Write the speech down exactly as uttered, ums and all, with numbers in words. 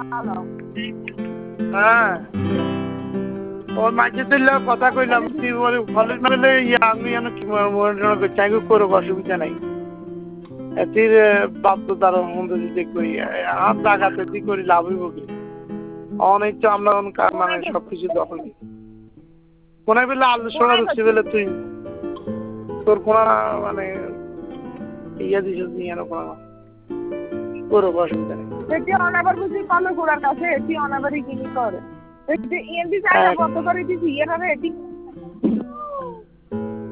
হ্যাঁ ওর মাঝে দিলে কথা কইলাম তুই বলে ফলে নইলে ইয়া আমি এনে কি মনে চাই করো অসুবিধা নাই এতির বাপ তো তার মন্দ দিতে করি আর জায়গাতে দি করি লাভ হইব কি অনেক তো আমরা মানে সবকিছু দখল কোনায় বেলা আলু সোনা রুচি বেলে তুই তোর কোনা মানে ইয়া দিছ ইয়ানো কোনা করো অসুবিধা নেই এটি অনাবার বুঝি পালো গোড়ার কাছে এটি অনাবারই কিনি করে এটি এমবি চাইলে কত করে দিছি এর আরে এটি